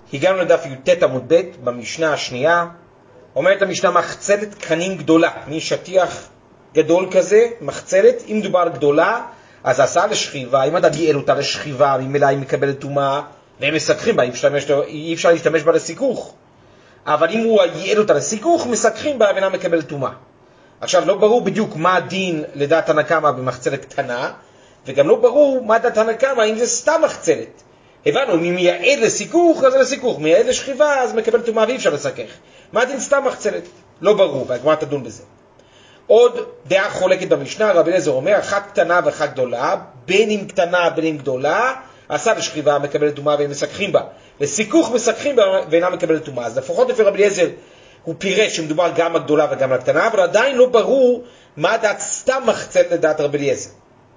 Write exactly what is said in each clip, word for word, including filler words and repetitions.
הגענו לדף י"ט עמוד ב' במשנה השנייה. אומרת המשנה מחצלת קנים גדולה, מין שטיח גדול כזה, מחצלת, אם דובר גדולה, אז עשה לשכיבה, אם אדם ייעל אותה לשכיבה, ממילא היא מקבלת טומאה, והם מסככים בה, אי אפשר להשתמש בה לסיכוך. אבל אם הוא ייעל אותה לסיכוך, מסככים בה ואינה מקבלת טומאה. עכשיו, לא ברור בדיוק מה הדין לדעת תנא קמא במחצלת קטנה, וגם לא ברור מה דעת תנא קמא אם זה סתם מחצלת. הבנו, אם מייעד לסיכוך, אז זה לסיכוך, מייעד לשכיבה, אז מקבל טומאה ואי אפשר לסכך. מה הדין סתם מחצלת? לא ברור, והגמרא תדון בזה. עוד דעה חולקת במשנה, רבי אליעזר אומר, אחת קטנה ואחת גדולה, בין אם קטנה בין אם גדולה, עשה לשכיבה, מקבלת טומאה והם מסככים בה. לסיכוך מסככים בה ואינה מקבלת טומאה. אז לפחות לפי רבי אליעזר הוא פירש שמדובר גם הגדולה וגם הקטנה, אבל עדיין לא ברור מה דעת סתם מחצלת לדעת רבי אליעזר.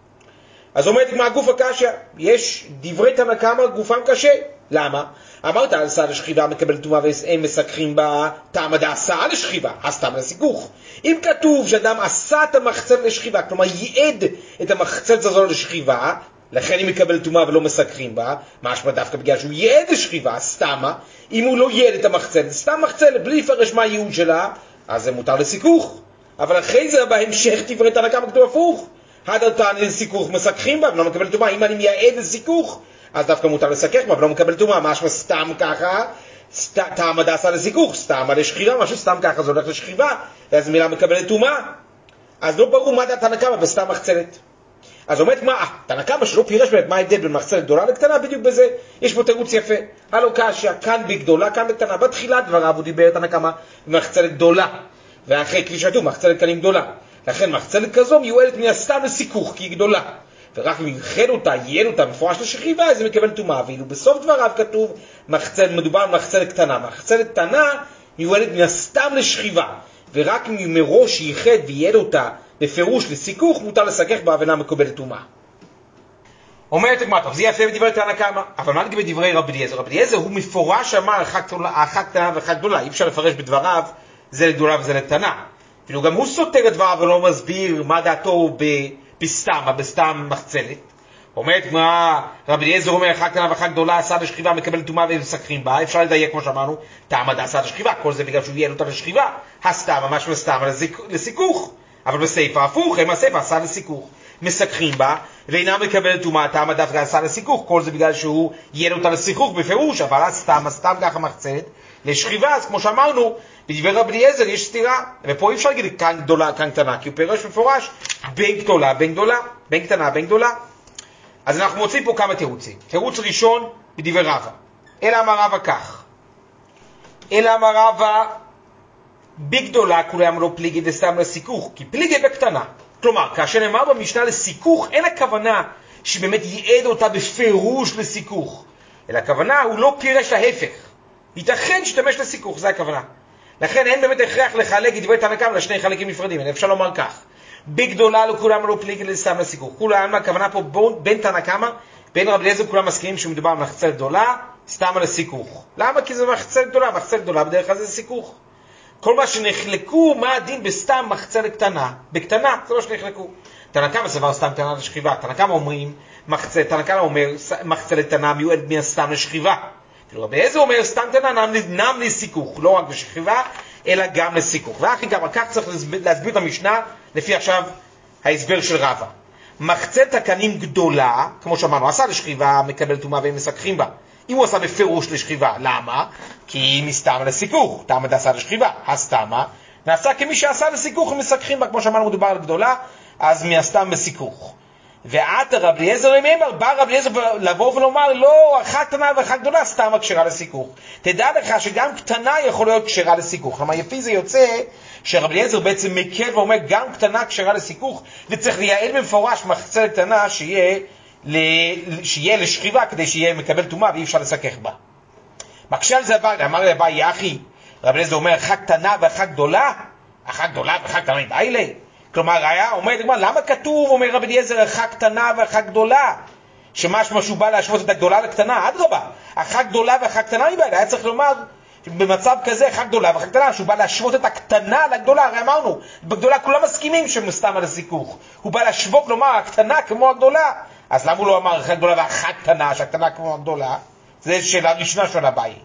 אז אומרת מה גוף הקשיא, יש דברי תנא קמא גופם קשה. למה? אמרת עשה לשכיבה מקבלת טומאה והם מסככים בה, טעמא דעשה לשכיבה, הסתם לסיכוך. אם כתוב שאדם עשה את המחצלת לשכיבה, כלומר ייעד את המחצלת הזו לשכיבה, לכן היא מקבלת טומאה ולא מסככים בה, משמע דווקא בגלל שהוא ייעד לשכיבה, סתמה. אם הוא לא ייעד את המחצלת, סתם מחצלת, בלי לפרש מה הייעוד שלה, אז זה מותר לסיכוך. אבל אחרי זה בהמשך דברי תנא קמא כתוב הפוך. הדרתן לסיכוך מסככים בה ולא מקבל טומאה. אם אני מייעד לסיכוך, אז דווקא מותר לסכך בה ולא מקבל טומאה. משמע סתם ככה, טעמא דעשה לסיכוך, סתם לשכיבה, משהו סתם ככה זה הולך לשכיבה, ואז מילה מקבלת טומאה. אז לא ברור מה דעת תנא קמא בסתם מחצלת. אז אומרת מה, תנא קמא שלא פירש באמת מה ההבדל בין מחצלת גדולה לקטנה, בדיוק בזה יש פה תירוץ יפה. הלא קשיא, כאן בגדולה, כאן בקטנה. בתחילת דבריו הוא דיבר תנא קמא במחצלת גדולה, ואחרי כפי שכתוב מחצלת קנים גדולה. לכן מחצלת כזו מיועדת מן הסתם לסיכוך, כי היא גדולה. ורק אם ייחד אותה, ייעד אותה מפורש לשכיבה, אז היא מקבל טומאה. ואילו בסוף דבריו כתוב, מחצל, מדובר על מחצלת קטנה. מחצלת קטנה מיועדת מן הסתם לשכיבה. ורק אם מראש ייחד וייעד אותה בפירוש לסיכוך, מותר לסכך בה ואינה מקבלת טומאה. אומרת הגמרא, טוב, זה יפה בדברי תנא קמא, אבל מה לגבי דברי רבי אליעזר? רבי אליעזר הוא מפורש אמר אחת קטנה ואחת גדולה. אי אפשר לפרש בדבריו זה לגדולה וזה לקטנה. אפילו גם הוא סותר את דבריו ולא מסביר מה דעתו בסתם, בסתם מחצלת. אומרת מה, רבי אליעזר אומר, אחת קטנה ואחת גדולה, עשה לשכיבה, מקבל טומאה ומסככים בה. אפשר לדייק כמו שאמרנו, טעמא דעשה לשכיבה, כל זה בגלל שהוא ייעד אותה לשכיבה. הסתם, ממש מסתם, לסיכוך. אבל בספר הפוך, הם הספר עשה לסיכוך. מסככים בה, ואינה מקבלת טומאה, טעמא דווקא עשה לסיכוך. כל זה בגלל שהוא ייעד אותה לסיכוך בפירוש, אבל הסתם, הסתם ככה מחצלת. לשכיבה, אז כמו שאמרנו, בדברי רבי אליעזר יש סתירה, ופה אי אפשר להגיד כאן גדולה, כאן קטנה, כי הוא פירש מפורש בין גדולה, בין גדולה, בין קטנה, בין גדולה. אז אנחנו מוצאים פה כמה תירוצים. תירוץ ראשון בדברי רבא. אלא אמר רבא כך. אלא אמר רבא, בגדולה כולם לא פליגי וסתם לסיכוך, כי פליגי בקטנה. כלומר, כאשר נאמר במשנה לסיכוך, אין הכוונה שבאמת ייעד אותה בפירוש לסיכוך, אלא הכוונה הוא לא פירש להפך. ייתכן שתמש לסיכוך, זה הכוונה. לכן אין באמת הכרח לחלק את דברי תנא קמא לשני חלקים נפרדים. אפשר לומר כך, בגדולה לא כולם לא פליגי לסתם לסיכוך. כולם, הכוונה פה בין תנא קמא, בין רבי אליעזר כולם מסכימים שמדובר במחצלת גדולה, סתם לסיכוך. למה? כי זה מחצלת גדולה, מחצלת גדולה בדרך כלל זה סיכוך. כל מה שנחלקו, מה הדין בסתם מחצלת קטנה? בקטנה, זה לא שנחלקו. תנא קמא סבר סתם קטנה לשכיבה. תנא קמא אומרים, מחצלת, תנא קמא אומר, מחצלת קטנה מיועדת מן הסתם לשכיבה. רבי אליעזר אומר, סתם קטנה נם לסיכוך, לא רק לשכיבה, אלא גם לסיכוך. ואחרי גם כך צריך להסביר את המשנה, לפי עכשיו ההסבר של רבא. מחצלת הקנים גדולה, כמו שאמרנו, עשה לשכיבה, מקבל טומאה והם מסככים בה. אם הוא עשה בפירוש לשכיבה, למה? כי מסתם לסיכוך, טעמא דעשה לשכיבה, הסתמה, נעשה כמי שעשה לסיכוך ומסככים בה, כמו שאמרנו מדובר על גדולה, אז מהסתם בסיכוך. ועתה רבי אליעזר אומר, בא רבי אליעזר לבוא ולומר, לא, אחת קטנה ואחת גדולה, סתם קשרה לסיכוך. תדע לך שגם קטנה יכול להיות קשרה לסיכוך. כלומר, יפי זה יוצא שרבי אליעזר בעצם מקל ואומר, גם קטנה קשרה לסיכוך, וצריך לייעד במפורש מחצלת קטנה שיהיה, שיהיה לשכיבה, כדי שיהיה מקבל טומאה ואי אפשר לסכך בה. מקשה על זה הבא, אמר לי הבא, יחי, רבי אליעזר אומר, אחת קטנה ואחת גדולה, אחת גדולה ואחת קטנה מבעילי. כלומר, היה אומר, למה כתוב, אומר רבי אליעזר, אחת קטנה ואחת גדולה? שמשמע שהוא בא להשוות את הגדולה לקטנה, אדרבה, אחת גדולה ואחת קטנה מבעילי. היה צריך לומר, במצב כזה, אחת גדולה ואחת קטנה, שהוא בא להשוות את הקטנה לגדולה. הרי אמרנו, בגדולה כולם מסכימים שמסתם על הסיכוך. הוא בא להשוות, לומר, הקטנה כמו הגדולה. אז למה הוא לא אמר אחת גדולה ואחת קטנה, שהקטנה כמו הגדולה? זה שאלה ראשונה של הבאי.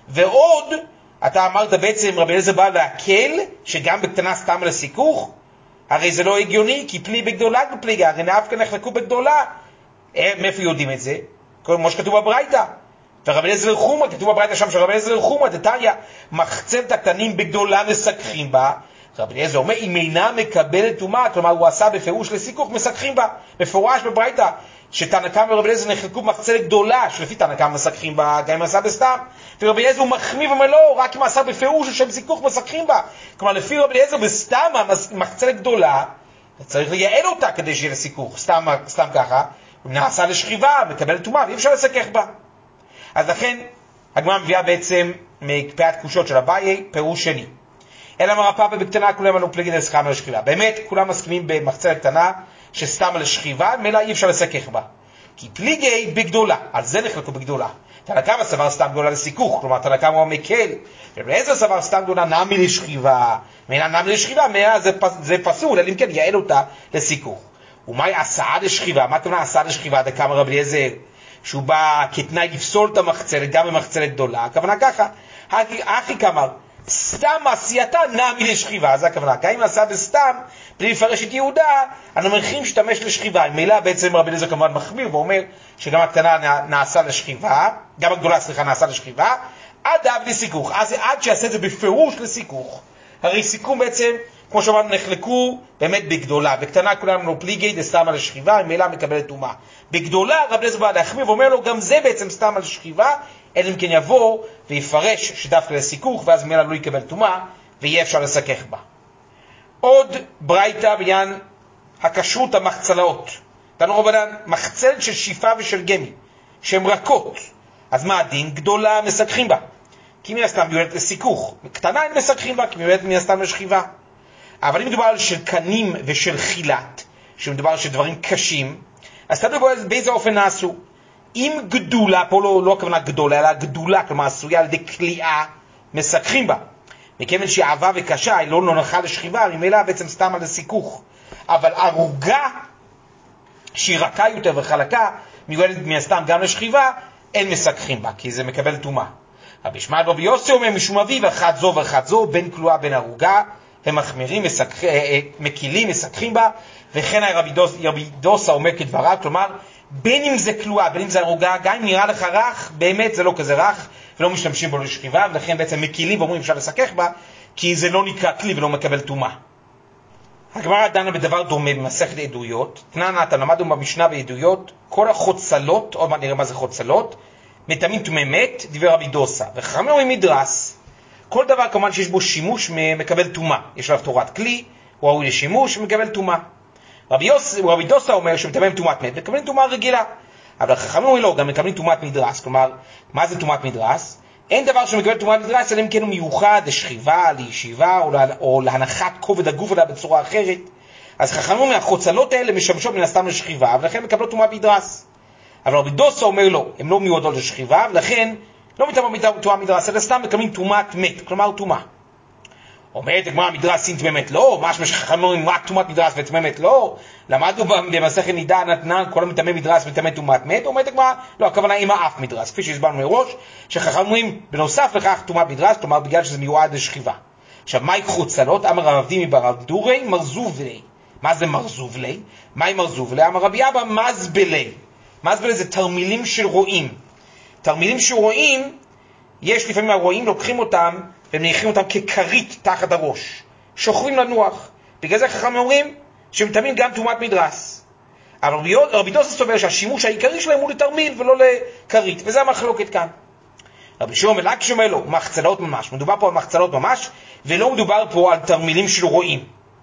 ועוד, אתה אמרת בעצם רבי אליעזר בא להקל, שגם בקטנה סתם לסיכוך, הרי זה לא הגיוני, כי פלי בגדולה בפליגה, הרי נאף כאן נחלקו בגדולה. מאיפה יודעים את זה? כמו שכתוב בברייתא. ורבי אליעזר חומרא, כתוב בברייתא שם שרבי אליעזר חומרא, דתניא, מחצלת הקטנים בגדולה מסככים בה. רבי אליעזר אומר, אם אינה מקבלת טומאה, כלומר הוא עשה בפירוש לסיכוך, מסככים בה. מפורש בברייתא, שתנא קמא ורבי אליעזר נחלקו במחצלת גדולה, שלפי תנא קמא מסככים בה, גם אם עשה בסתם. ורבי אליעזר הוא מחמיא ואומר לא, רק אם עשה בפירוש לשם סיכוך מסככים בה. כלומר לפי רבי אליעזר בסתם מחצלת גדולה, צריך לייעל אותה כדי שיהיה לסיכוך, סתם, סתם ככה, הוא נעשה לשכיבה, מקבל טומאה, ואי אפשר לסכך בה. אז לכן, הגמרא מביאה בעצם מקפאת קושות של אביי, פירוש שני. אלא מרפא ובקטנה כולם עלו פליגי דסכמה לשכיבה. באמת, כולם מסכימים במחצלת קטנה שסתם לשכיבה, מילא אי אפשר לסכך בה. כי פליגי בגדולה, על זה נחלקו בגדולה. תנא קמא סבר סתם גדולה לסיכוך, כלומר תנא קמא הוא מקל. רבי אליעזר סבר סתם גדולה נמי לשכיבה. מילא נמי לשכיבה, מילא זה, זה פסול, אלא אם כן יעל אותה לסיכוך. ומהי הסעה לשכיבה? מה הכוונה הסעה לשכיבה? דקמא רבי אליעזר, שהוא בא כתנאי לפסול את המחצלת, גם במחצלת גדולה. הכוונה ככה, אחי כמר, סתם עשייתה נמי לשכיבה, זה הכוונה. גם אם עשה בסתם, בלי לפרש את יהודה, אנחנו מניחים שתמש לשכיבה. מילא בעצם רבי אליעזר כמובן מחמיר, ואומר שגם הקטנה נעשה לשכיבה, גם הגדולה סליחה נעשה לשכיבה, עד אב לסיכוך, אז עד שיעשה את זה בפירוש לסיכוך. הרי סיכום בעצם, כמו שאמרנו, נחלקו באמת בגדולה. בקטנה כולם לא פליגי דסתם על השכיבה, מילא מקבלת טומאה. בגדולה רבי אליעזר בא להחמיר ואומר לו, גם זה בעצם סתם על השכיבה, אלא אם כן יבוא ויפרש שדווקא לסיכוך, ואז מילא לא יקבל טומאה, ויהיה אפשר לסכך בה. עוד ברייתא בעניין הכשרות המחצלאות. תנו רבנן, מחצלת של שיפה ושל גמי, שהן רכות. אז מה הדין? גדולה מסככים בה. כי מן הסתם מיועדת לסיכוך. קטנה אין מסככים בה, כי מיועדת מן הסתם לשכיבה. אבל אם מדובר על של קנים ושל חילת, שמדובר על של דברים קשים, אז תדעו באיזה אופן נעשו. אם גדולה, פה לא, לא הכוונה גדולה, אלא גדולה, כלומר עשויה על ידי כליאה, מסככים בה. מכיוון שהיא עבה וקשה, היא לא נוחה לשכיבה, ממילא בעצם סתם על הסיכוך. אבל ארוגה, שהיא רכה יותר וחלקה, מיועדת מהסתם גם לשכיבה, אין מסככים בה, כי זה מקבל טומאה. רבי ישמעאל רבי יוסי אומר, משום אביו, אחת זו ואחת זו, בין כלואה בין ארוגה, הם מחמירים, מסכ... מקילים, מסככים בה, וכן רבי דוס... דוסה אומר כדבריו, כלומר, בין אם זה כלואה, בין אם זה ארוגה, גם אם נראה לך רך, באמת זה לא כזה רך, ולא משתמשים בו לשכיבה, ולכן בעצם מקילים ואומרים אפשר לסכך בה, כי זה לא נקרא כלי ולא מקבל טומאה. הגמרא דנה בדבר דומה במסכת עדויות. תנא נתן, למדנו במשנה בעדויות, כל החוצלות, עוד מעט נראה מה זה חוצלות, מטמאים טמא מת, דבר רבי דוסה. וחכמים אומרים מדרס, כל דבר כמובן שיש בו שימוש מקבל טומאה. יש עליו תורת כלי, הוא ראוי לשימוש ומקבל טומאה. רבי, יוס, רבי דוסה אומר שמטמאים טומאת מת, מקבלים טומאה רגילה. אבל החכמים אומרים לא, גם מקבלים טומאת מדרס. כלומר, מה זה טומאת מדרס? אין דבר שמקבל טומאת מדרס, אלא אם כן הוא מיוחד לשכיבה, לישיבה, או, לה, או להנחת כובד הגוף עליה בצורה אחרת. אז חכמים אומרים, החוצלות האלה משמשות מן הסתם לשכיבה, ולכן מקבלות טומאת מדרס. אבל רבי דוסה אומר לא, הם לא מיועדות לשכיבה, ולכן לא מטמאים טומאת מדרס, אלא סתם מקבלים טומאת מת, כלומר טומאה. אומרת הגמרא מדרס סין טמא מת לא, משמע שחכמים אומרים רק טומאת מדרס וטמא מת לא, למדנו במסכת נידה נתנן כל המטמא מדרס וטמא טומאת מת, אומרת הגמרא לא, הכוונה עם האף מדרס, כפי שהסברנו מראש, שחכמים אומרים בנוסף לכך טומאת מדרס, כלומר בגלל שזה מיועד לשכיבה. עכשיו, מהי חוצלות? אמר רב אבדימי בר אבדורי מרזובלי. מה זה מרזובלי? מהי מרזובלי? אמר רבי אבא מזבלי. מזבלי זה תרמילים של רועים. תרמילים של רועים, יש לפעמים הרועים לוקחים אותם ומניחים אותם ככרית תחת הראש. שוכבים לנוח. בגלל זה חכמים אומרים שמטמאים גם טומאת מדרס. אבל רבי דוסה סובר שהשימוש העיקרי שלהם הוא לתרמיל ולא לכרית. וזה המחלוקת כאן. רבי שמעון בן לקיש אומר לו, מחצלות ממש. מדובר פה על מחצלות ממש, ולא מדובר פה על תרמילים של רועים.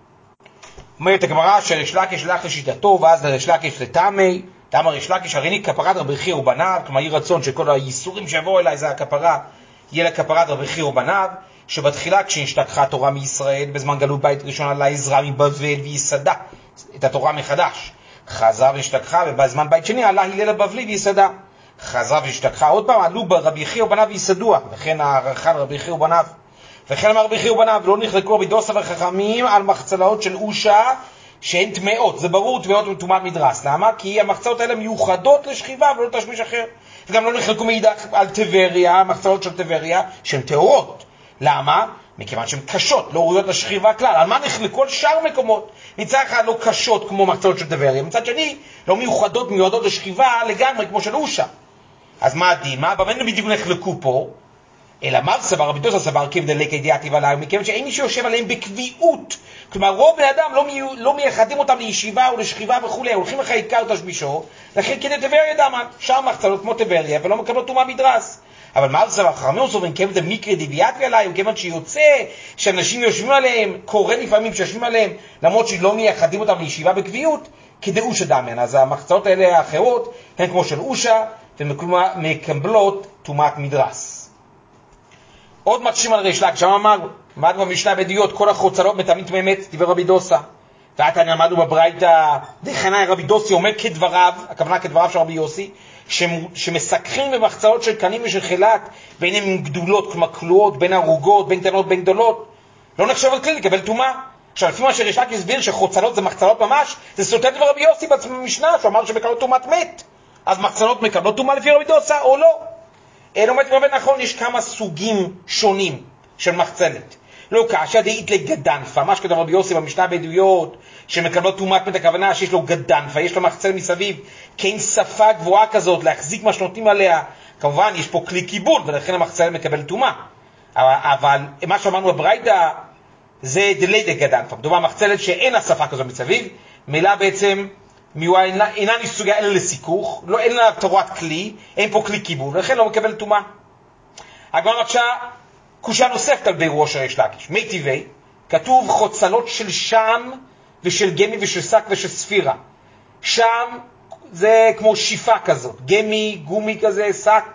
אומרת הגמרא שריש לקיש הלך לשיטתו, ואז לריש לקיש לטעמי, טעם ריש לקיש, הרי כפרת רבי חייא ובניו, כלומר יהי רצון שכל הייסורים שיבואו אליי זה הכפרה, יהיה לכפרת רבי חייא ובניו, שבתחילה כשנשתכחה התורה מישראל, בזמן גלות בית ראשון עלה עזרא מבבל ויסדה את התורה מחדש. חזר והשתכחה, ובזמן בית שני עלה הלל הבבלי ויסדה. חזרה והשתכחה עוד פעם, עלו ברבי חייא ובניו ויסדוה, וכן הערכה רבי חייא ובניו. וכן אמר רבי חייא ובניו, לא נחלקו רבי דוסה וחכמים על מחצלאות של אושה, שהן טמאות, זה ברור טמאות וטומאת מדרס. למה? כי המחצלות האלה מיוחדות לשכיבה ולא תשמיש אחר. וגם לא נחלקו מאידך על טבריה, המחצלות של טבריה, שהן טהורות. למה? מכיוון שהן קשות, לא ראויות לשכיבה כלל. על מה נחלקו? על שאר מקומות. מצד אחד לא קשות כמו מחצלות של טבריה, מצד שני לא מיוחדות, מיועדות לשכיבה לגמרי כמו של אושה. אז מה הדין? מה? במה בדיוק נחלקו פה? אלא מה סבר, רבי דוסה סבר, כבדלק הידיעתי ועליו, מכיוון שאין מי שיושב עליהם בקביעות. כלומר, רוב בני אדם לא, מי, לא מייחדים אותם לישיבה או לשכיבה וכו', הולכים לך עיקר תשמישו, לכן כדי טבריה דמן, שם מחצלות כמו טבריה, ולא מקבלות טומאה מדרס. אבל מה סבר, חכמים סוברים, כבד המקרה דיוויאתי עליהם, כיוון שיוצא שאנשים יושבים עליהם, קורא לפעמים שיושבים עליהם, למרות שלא מייחדים אותם לישיבה בקביעות, כדי אושה דמן. אז המחצלות האלה האחרות, הן כמו של אושה, ומקבלות טומאת מדרס. עוד מקשים על ריש לקיש, שם אמר, למדנו במשנה בעדויות, כל החוצלות מטמאים טמאי מת, דיבר רבי דוסה. ועתה למדנו בברייתא, דחנאי רבי דוסי אומר כדבריו, הכוונה כדבריו של רבי יוסי, שמסככים במחצלות של קנים ושל חילת, בין הם גדולות, כלומר כלואות, בין ערוגות, בין קטנות, בין גדולות, לא נחשב על כלי לקבל טומאה. עכשיו, לפי מה שריש לקיש הסביר שחוצלות זה מחצלות ממש, זה סותר דבר רבי יוסי בעצמו במשנה, שהוא אמר שמקבלות טומאת מת. אז מחצלות מקבלות טומאה לפי רבי דוסה או לא? אלא אומרת רבי נכון, יש כמה סוגים שונים של מחצלת. לא קשה דאית לגדנפה, מה שכתב רבי יוסי במשנה בעדויות, שמקבלות טומאת מת, הכוונה שיש לו גדנפה, יש לו מחצל מסביב, כאין שפה גבוהה כזאת, להחזיק מה שנותנים עליה. כמובן, יש פה כלי קיבול, ולכן המחצל מקבל טומאה. אבל, אבל מה שאמרנו בברייתא, זה דלי דגדנפה. מדובר מחצלת שאין לה שפה כזאת מסביב, מילה בעצם, מיועה אינה נסוגה אלא לסיכוך, לא, אין לה תורת כלי, אין פה כלי קיבול, ולכן לא מקבל טומאה. הגמרא מקשה, קושיה נוספת על בירורו של ריש לקיש. מי טבעי, כתוב חוצלות של שם ושל גמי ושל שק ושל ספירה. שם זה כמו שיפה כזאת, גמי, גומי כזה, שק,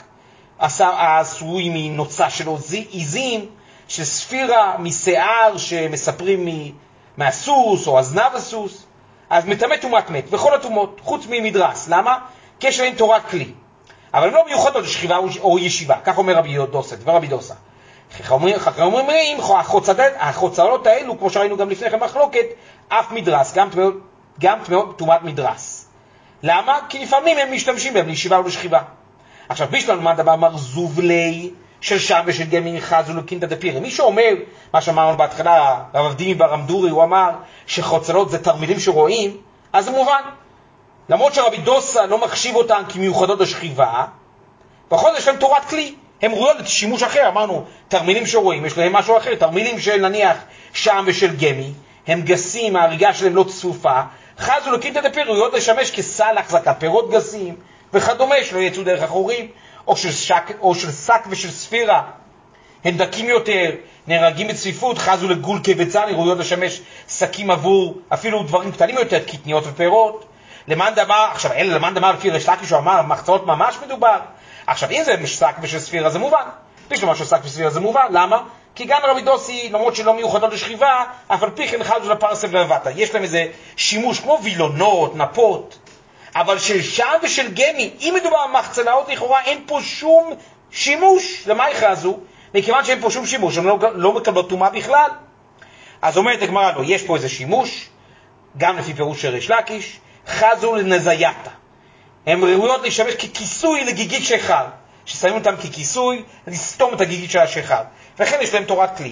עשוי מנוצה של עיזים, של ספירה, משיער שמספרים מהסוס או הזנב הסוס. אז מטמא טומאת מת, וכל הטומאות, חוץ ממדרס. למה? קשר אין תורת כלי. אבל הם לא מיוחדות לשכיבה או ישיבה, כך אומר רבי דוסה, דבר רבי דוסה. חכמים אומרים, החוצלות האלו, כמו שראינו גם לפני כן מחלוקת, אף מדרס, גם טומאת מדרס. למה? כי לפעמים הם משתמשים בהם לישיבה או לשכיבה. עכשיו, בישלנו מה דבר אמר זובלי של שם ושל גמי חזו לקינטה דפירי. מי שאומר, מה שאמרנו בהתחלה, רב אבדימי ברמדורי, הוא אמר שחוצלות זה תרמילים שרואים, אז זה מובן. למרות שרבי דוסה לא מחשיב אותן כמיוחדות לשכיבה, בכל זאת יש להם תורת כלי. הם ראויות לשימוש אחר, אמרנו, תרמילים שרואים, יש להם משהו אחר, תרמילים של נניח שם ושל גמי, הם גסים, ההריגה שלהם לא צפופה, חזו לקינטה דפירי, ראויות לשמש כסל החזקת פירות גסים, וכדומה, שלא יצאו דרך אחורים, או של שק, או של שק ושל ספירה, הם דקים יותר, נהרגים בצפיפות, חזו לגול כבצני, ראויות לשמש שקים עבור אפילו דברים קטנים יותר, קטניות ופירות. למען דבר, עכשיו, אלה למען דבר לפי ריש לקיש, שהוא אמר, מחצלות ממש מדובר. עכשיו, אם זה שק ושל ספירה, זה מובן. יש לו משהו שק וספירה, זה מובן. למה? כי גם רבי דוסי, למרות שלא מיוחדות לשכיבה, אף על פי כן חזו לפרסם ולבטה. יש להם איזה שימוש כמו וילונות, נפות, אבל של שם ושל גמי, אם מדובר במחצלאות לכאורה, אין פה שום שימוש. למה יחזו? מכיוון שאין פה שום שימוש, הם לא, לא מקבלות טומאה בכלל. אז אומרת הגמרא לו, יש פה איזה שימוש, גם לפי פירוש של ריש לקיש, חזו לנזייתה. הן ראויות לשמש ככיסוי לגיגית שחר, ששמים אותם ככיסוי, לסתום את הגיגית של השחר. וכן יש להם תורת כלי.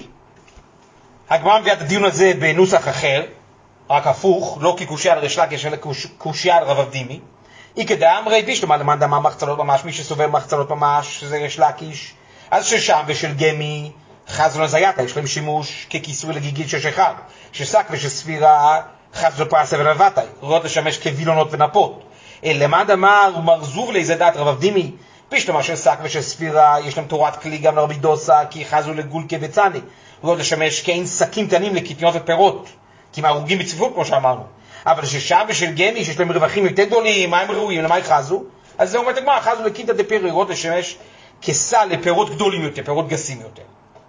הגמרא מביאה את הדיון הזה בנוסח אחר, רק הפוך, לא כקושיה על ריש לקיש, אלא קושיה על רב אבדימי. אי כדאמרי בישלמה למען דמה מחצלות ממש, מי שסובר מחצלות ממש, שזה ריש לקיש, אז ששם ושל גמי, חזו לנזייתה, יש להם שימוש ככיסוי לגיגית של שחר, ששק ושל ספירה, חזו לפרסה ולבטה, ראויות לשמש כווילונות ונפות. למען אמר מרזוב לאיזה דעת רב אבדימי, בישלמה של שק ושל ספירה, יש להם תורת כלי גם לרבי דוסה, כי חזו לגול כבצני, ראויות לשמש כאין שקים קטנים לקטניות ופירות, כי הם הרוגים בצפיפות כמו שאמרנו. אבל ששם ושל גמי, שיש להם רווחים יותר גדולים, מה הם ראויים, למה יחזו? אז זה אומרת הגמרא, חזו לקינטה דפירי, ראויות לשמש כסל לפירות גדולים יותר, פירות גסים יותר.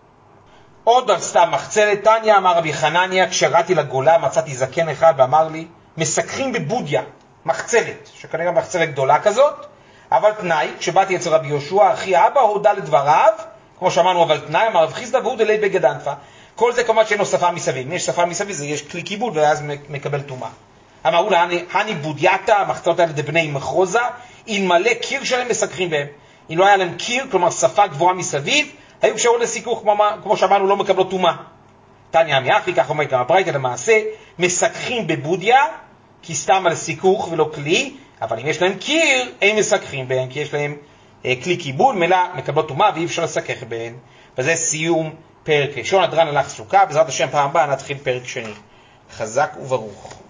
עוד על סתם מחצלת, תניא אמר רבי חנניה, כשראיתי לגולה מצאתי זקן אחד ואמר לי, מסככים בבודיה, מחצלת, שכנראה מחצלת גדולה כזאת, אבל תנאי, כשבאתי אצל רבי יהושע, אחי אבא הודע לדבריו, כמו שאמרנו, אבל תנאי, אמר רב חיסדא והוא דלי בגדנפה. כל זה כמובן שאין לו שפה מסביב. אם יש שפה מסביב, זה יש כלי כיבוד, ואז מקבל טומאה. אמרו לה, הני בודייתא, מחצות האלה דבני מחרוזה, אלמלא קיר שלהם מסככים בהם. אם לא היה להם קיר, כלומר שפה גבוהה מסביב, היו אפשרות לסיכוך, כמו, כמו שאמרנו, לא מקבלות טומאה. תניא עמי, כך אומר גם הברייתא למעשה, מסככים בבודיה, כי סתם על סיכוך ולא כלי, אבל אם יש להם קיר, הם מסככים בהם, כי יש להם אה, כלי כיבוד, מלא מקבלות טומאה, ואי אפשר לסכך בהם. וזה סיום פרק ראשון. הדרן הלך סוכה, בעזרת השם פעם הבאה נתחיל פרק שני. חזק וברוך.